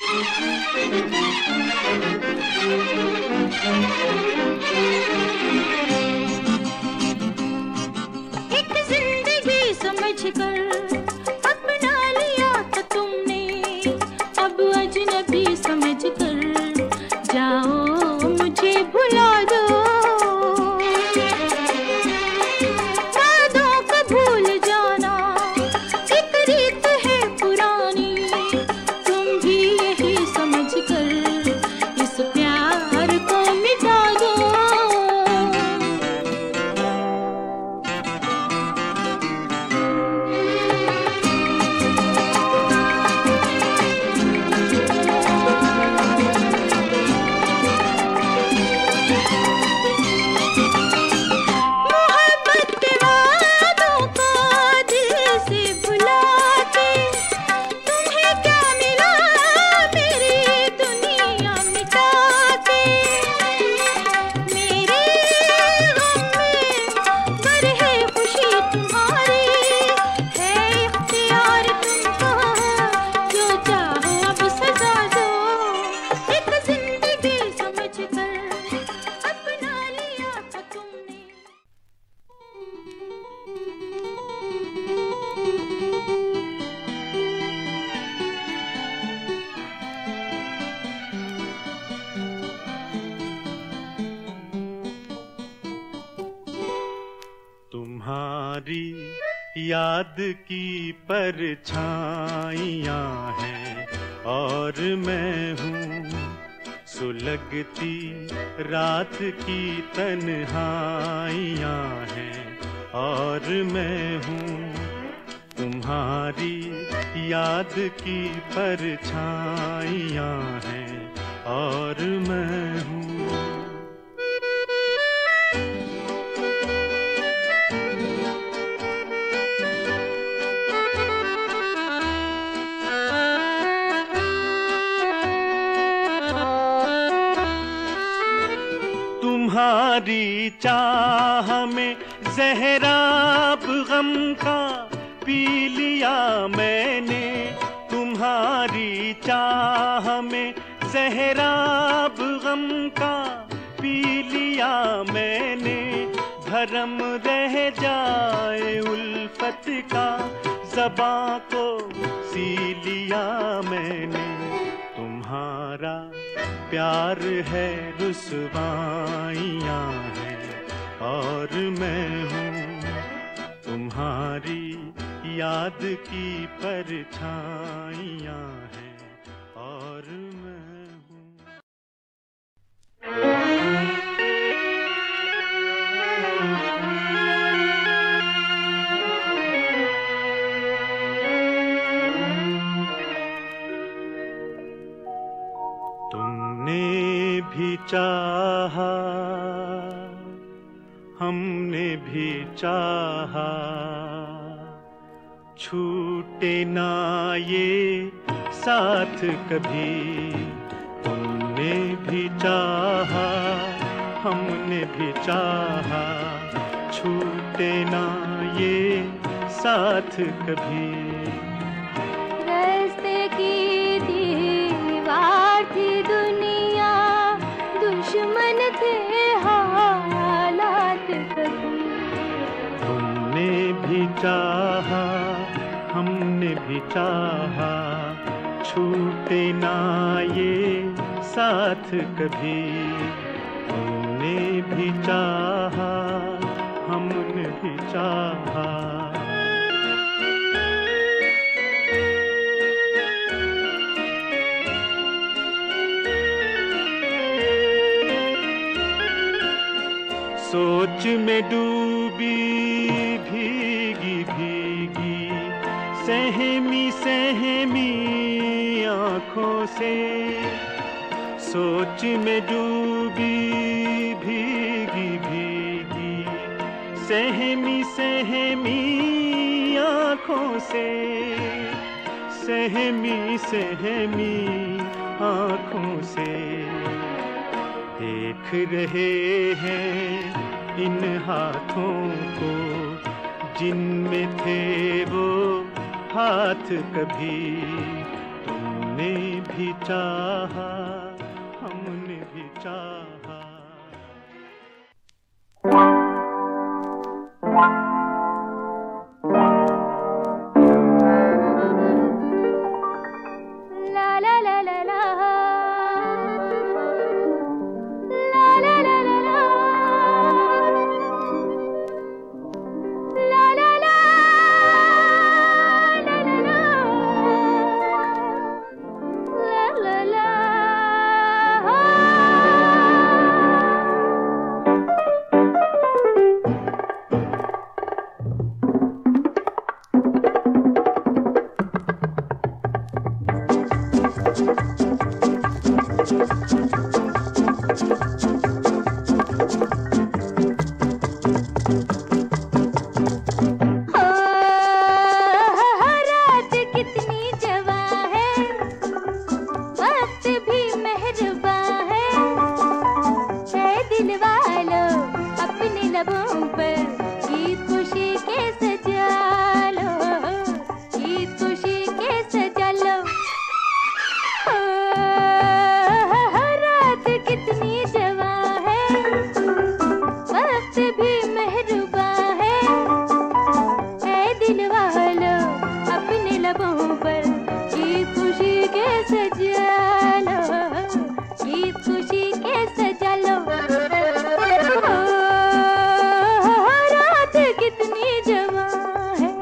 एक जिंदगी समझकर अपना लिया था तुमने, अब अजनबी समझकर जाओ मुझे भुला दो। वादों को भूल जाना एक रीत है पुरानी, तुम भी यही समझकर इस प्यार को मिटा दो। तुम्हारी याद की परछाइयाँ हैं और मैं हूँ, सुलगती रात की तन्हाइयाँ हैं और मैं हूँ। तुम्हारी याद की परछाइयाँ हैं और मैं हूँ। तुम्हारी चाह में ज़हराब गम का पी लिया मैंने, तुम्हारी चाह में ज़हराब गम का पी लिया मैंने। भरम रह जाए उल्फत का ज़बां को सी लिया मैंने। तुम्हारा प्यार है रुसवाइयाँ हैं और मैं हूँ, तुम्हारी याद की परछाइयाँ हैं और मैं हूँ। तुमने भी चाहा, हमने भी चाहा, छूटे ना ये साथ कभी। तुमने भी चाहा, हमने भी चाहा, छूटे ना ये साथ कभी। रास्ते की दीवार थी दुनिया, दुश्मन थे हालात कभी। तुमने भी चाहा, हमने भी चाहा, छूटे ना ये साथ कभी। तुमने भी चाहा, हमने भी चाहा। सोच में डूबी भीगी भीगी सहमी सहमी आँखों से, सोच में डूबी भीगी भीगी सहमी सहमी आँखों से, सहमी सहमी आँखों से। देख रहे हैं इन हाथों को जिनमें थे वो हाथ कभी। तुमने हमने भी चाहा, हमने भी चाहा। ला ला ला ला ला, ला ला ला ला ला, ला ला ला ला ला ला, ला ला ला। रात कितनी जवां है, वक्त भी मेहरबान है। दिल वालों अपने लबों पर गीत खुशी के सजा लो, गीत खुशी के सजा लो। रात कितनी जवां है, वक्त भी मेहरबान है। दिल वालों अपने लबों पर गीत खुशी के सजा लो, गीत खुशी के सजा लो। रात कितनी जवां है।